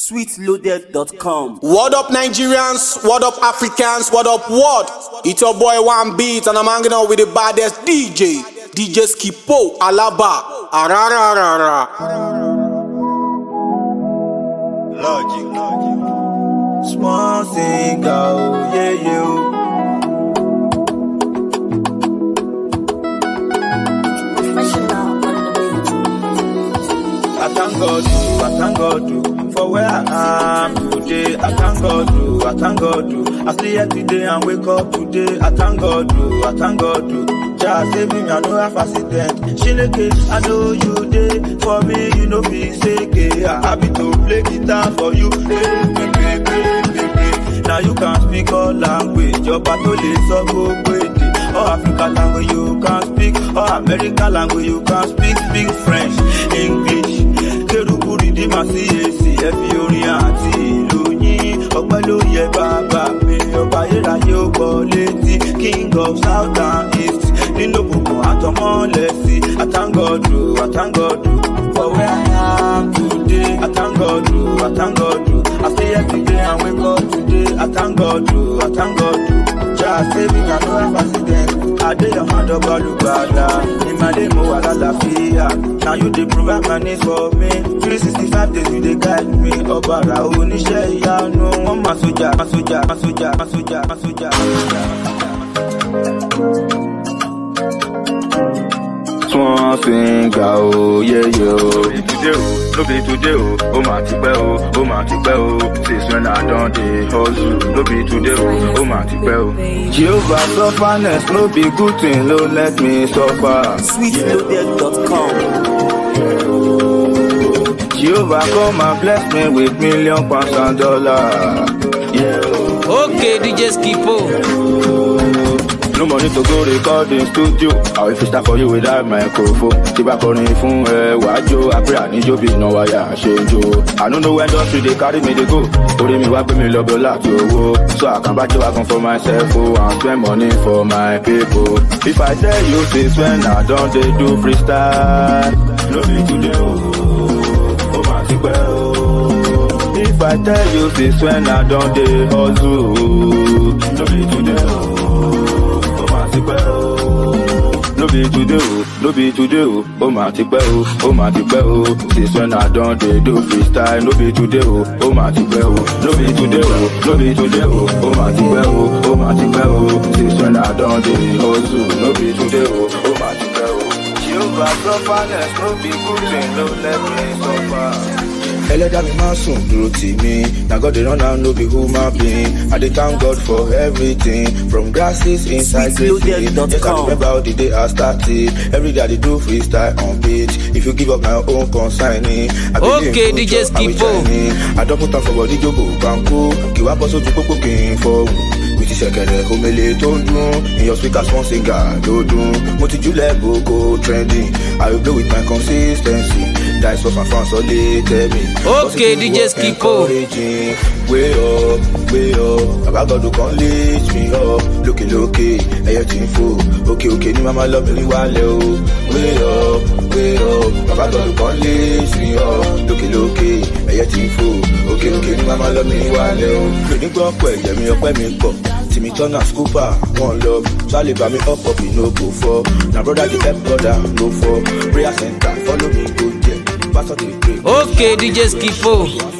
sweetloaded.com. What up Nigerians, what up Africans, what up world? It's your boy One Beat and I'm hanging out with the baddest DJ Skipo Alaba. Arararara. Logic. Small single, yeah. I thank God for where I am today. I thank God I stay here today and wake up today. I thank God just save me, I know have accident. Shineke, I know you day for me, you know be sick. I happy to play guitar for you. Now you can speak all language. Your battle is so good. Or African language you can speak, or American language you can speak. Speak French, English. Keruku Ridima CAC, Efi Orin àti ìlú yín. Ọpẹ́ ló yẹ bàbá mi, ọba ayérayé ó gbọ́ létí. King of South and East, nínú òkùnkùn àtọmọ́lẹ̀ sí. I thank God for where I am today. I thank God I stay here today and wake up today. I thank God just save me, I know have accident. I did your hand up all the in my demo, I got la fear. Now you dey provide my needs for me. 365 days you dey guide me. Obara oníṣẹ́ ìyanu, wọ́n máa sójà. Small finger, oh yeah. No be today, oh my tipe, oh. Since when I done the hustle, no be today, oh my tipe, oh. Jehovah sufferness, no be good thing, no let me suffer. sweetloaded.com. Jehovah come and bless me with million pounds and dollars. Yeah. Okay, DJ Skipo. No money to go record in studio. I will freestyle for you without microphone. Tiba calling fun wajo. I pray I need you be no wire change. I don't know when industry they carry me they go. Ori mi wa pe mi love lot yo. So I can buy you wagon for myself and spend money for my people. If I tell you this when I don't they do freestyle, no be today oh my tipe. If I tell you this when I don't they hustle, no be today no be today, oh my tipe, oh. Since when I don't they do freestyle, no be today, oh my tipe, no be today, oh my tipe, oh. Since when I don't they hustle, no be today, oh my tipe, oh. Jehovah sufferness, no be good thing, no let me suffer. Eleda mi ma sun dúró tì mí. Na God dey run am, no be human being. I dey thank God for everything. From grasses inside crazy. Yes, I remember how the day I started. Every day I dey do freestyle on beat. If you give up my own consignee, I okay, DJ Skipo. I don put am for body jogo banku. Kí wá bọ́ sójú pópó kí n fọ́hùn. With ìṣẹ̀kẹ̀rẹ̀ omele tó ń dún. In your speakers one singer ló dún. Mo ti jùlẹ̀ gbogbo trending. I will blow with my consistency. That's what my fans all they tell me. Okay, DJ Skipo. Way up. Baba God can lift me up. Lókè, ẹyẹ tí ń fò. Okay, ni mama love me wálé o. Way up. Baba God can lift me up. Lókè, ẹyẹ tí ń fò. Okay, ni mama love me wálé o. Lóní gbọ́ pẹ̀ ẹ̀jẹ̀ mi ọpẹ́ mi pọ̀. Timmy Turner, Scooper, one love. Charlie by me up, you no go for. Now brother, the help brother, no for. Prayer center, follow me, go there. Pastor the pray. Okay, DJ Skipo.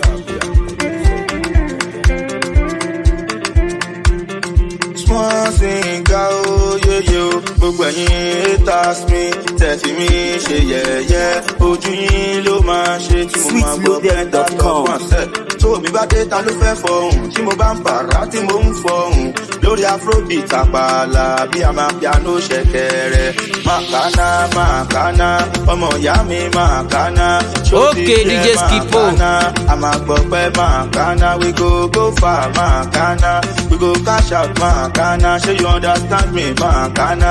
Small singer, oh yeah. Gbogbo ẹ̀yin haters mi, tẹ̀sí mi ṣe yẹ̀yẹ́. Ojú yín ló máa ṣe tí mo máa gbọ́ sweetloaded.com. Tó mi bá dé ta ló fẹ́ fọhùn, tí mo bá ń bàrà tí mo ń fọhùn. Lórí afrobeat àpàlà bí a máa piano ṣẹ̀kẹ̀rẹ̀. Màkánà, ọmọ ìyá mi màkánà. Okay, DJ Skipo. A máa gbọ́ pé màkánà, we go far màkánà. We go cash out màkánà, ṣé you understand me màkánà.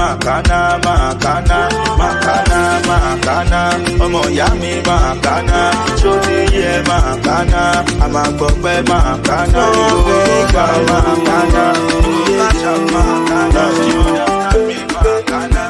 Ọmọ ìyá mi màkánà. Ṣó ti yẹ màkánà. A máa gbọ́ pé màkánà. We go far màkánà. Cash out màkánà, ṣé you understand me màkánà.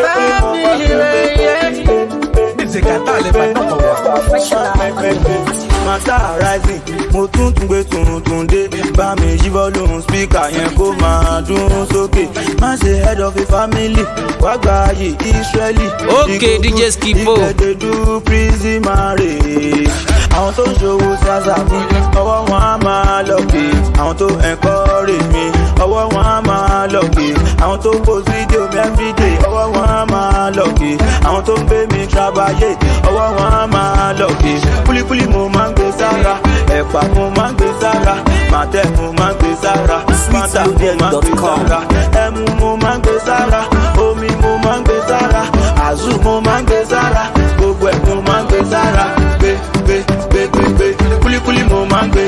Music at all, if I know. Master rising, mo tún gbé tuntun dé. Bá mi yí volume speaker yẹn kó máa dún sókè. Má ṣe head of a family, wá gba ayé Israeli. Okay, DJ Skipo. Ìgbẹ́dẹ̀ do prison marriage. Àwọn tó ṣòwò ṣàṣà mi, ọwọ́ wọn á máa lọ́kè. Àwọn tó encourage mi, ọwọ́ wọn á máa lọ́kè. Àwọn tó post video mi everyday, ọwọ́ wọn á máa lọ́kè. Àwọn tó ń gbé mi trabayé, ọwọ́ wọn á máa lọ́kè. Kúlíkúlí mo máa ń gbé sára, ẹ̀pà mo máa ń gbé sára, màtẹ́ mo máa ń gbé sára, fanta mo máa ń gbé sára, ẹmu mo máa ń gbé sára, omi mo máa ń gbé sára, àzú mo máa ń gbé sára, gbogbo ẹ̀ mo máa ń gbé sára. Gbé, kúlíkúlí mo máa ń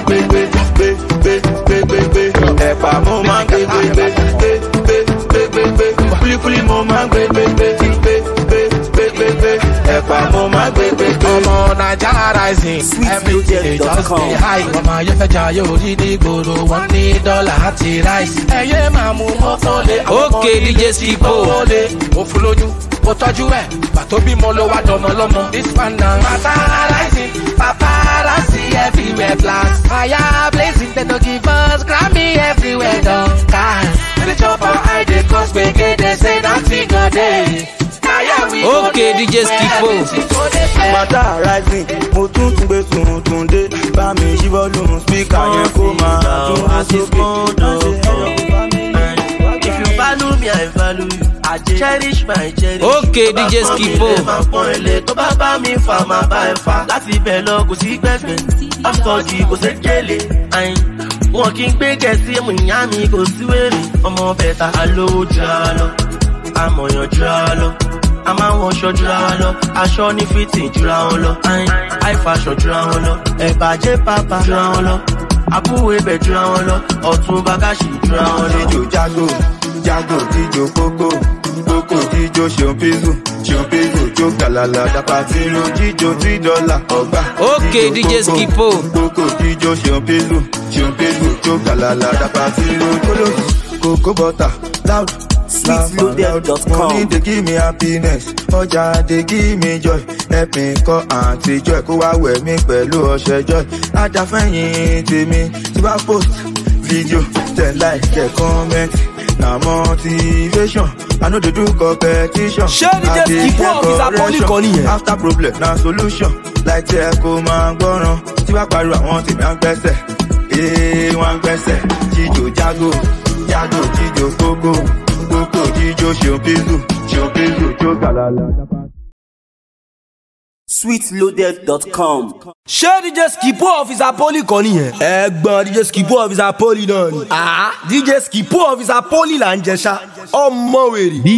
gbé, ẹ̀pà mo máa ń gbé, kúlíkúlí mo máa ń gbé, ẹ̀pà mo máa ń gbé. Ọmọ Naija rising, everything dey just dey high. Ọmọ ayẹ́fẹ́jà yóò rí ní gbòòrò, wọ́n ní dọ́là àti ráìsì. Ẹyẹ máa mú mọ́tò lé. Okay, DJ Skipo. Mo fún lóyún, mo tọ́jú ẹ̀, bàtó bímọ ló wá dọmọ lọ́mọ. This man na Naija rising, paparazzi everywhere blast. Fire blazing, they no give us Grammy everywhere done. When the chopper high, they cause gbege, they say nothing go dey. Okay, DJ Skipo. Master rising, mo tún gbé tuntun dé. Bá mi yí volume speaker yẹn kó máa dún sókè. If you value me, I value you. Cherish my cherish. Okay, DJ Skipo. Tó bá bá mi fà máa bá ẹ fà. Láti ibẹ̀ lọ kò sí gbẹ̀gbẹ̀. Afterji kò sí gèlè. Wọn kì í gbé gẹ̀ẹ́sì mú ìyá mi kò sí wèrè. Ọmọ bẹ̀ta alówó jura lọ. Amọ̀yàn jura lọ. A máa ń wọṣọ jura wọn lọ. Aṣọ ní fìtì jura wọn lọ. High fashion jura wọn lọ. Ẹ̀bàjẹ́ pàpà jura wọn lọ. Àbúwò ibẹ̀ jura wọn lọ. Ọ̀tún bàgàṣì jura wọn lọ. Jíjó jágò, jíjó kókó jíjó ṣeun pízù jó kàlàlà dàpàtìrò jíjó $3 ọgbà. Okay, DJ Skipo. Kókó jíjó ṣeun pízù jó kàlàlà dàpàtìrò kókó bọ́tà loud. Sweetloaded.com. Money they give me happiness, ọjà they give me joy. Help me call Aunty Joy kó wá wẹ̀ mí pẹ̀lú ọṣẹ joy. Adáfẹ́yìn tèmi tí bá post video tẹ̀ like tẹ̀ comment na motivation. I no dey do competition. Ṣé ní jẹ́ Skipo officer poli kan nìyẹn? After problem na solution. Like tí ẹ kó máa gbọ́ràn tí bá pariwo àwọn tèmi á gbẹ́sẹ̀. Wọ́n á gbẹ́sẹ̀ jíjó jágò jíjó kókó jíjó ṣeun pízù jó kàlàlà. Sweetloaded.com. Ṣé DJ Skipo officer poli kan nìyẹn? Ẹ̀gbọ́n DJ Skipo officer poli náà ni. DJ Skipo officer poli là ń jẹ ṣá. Ọmọ wèrè.